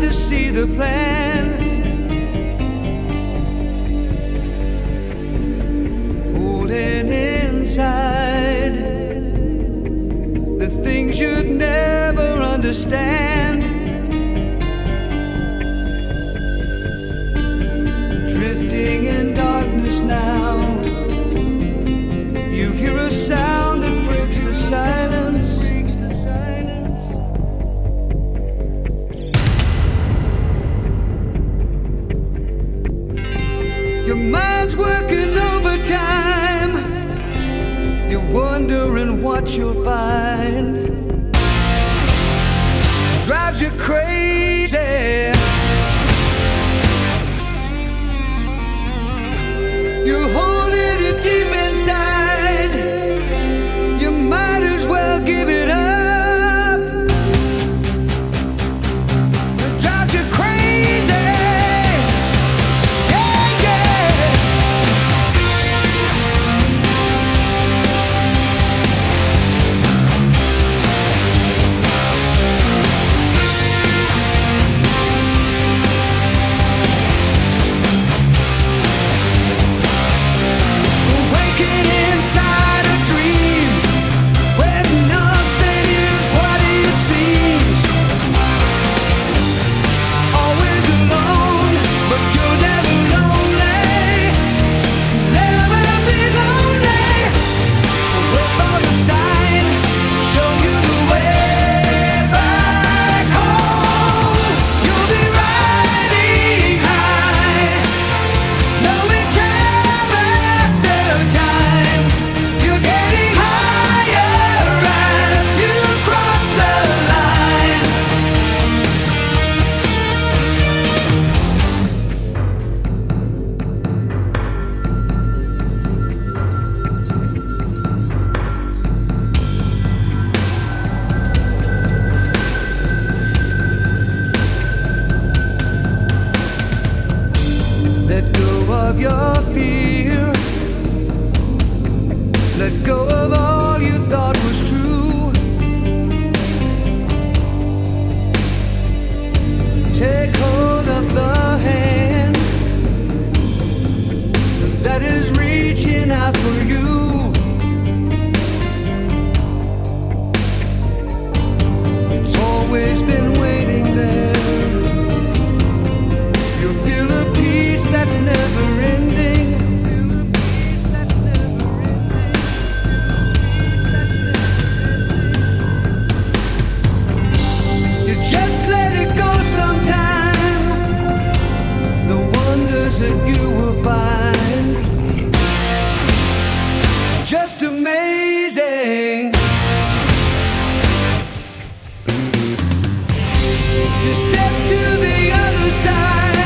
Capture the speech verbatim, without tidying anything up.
to see the plan. Holding inside the things you'd never understand. Drifting in darkness now, you hear a sound that breaks the silence. Your mind's working overtime. You're wondering what you'll find. Drives you crazy. You're holding it deep inside. You might as well give it up. It drives you crazy. Yeah, yeah. Waking inside a dream where nothing is what it seems. Always alone, but you're never lonely. Never be lonely. Wait for the sign, show you the way back home. You'll be riding high, knowing time after time, you're getting higher as you cross the line. Let go of your fear. Let go of all you thought was true. Take hold of the hand that is reaching out for you. It's always been waiting there. You'll feel a peace that's never ending. You just let it go sometime. The wonders that you will find, just amazing. You step to the other side.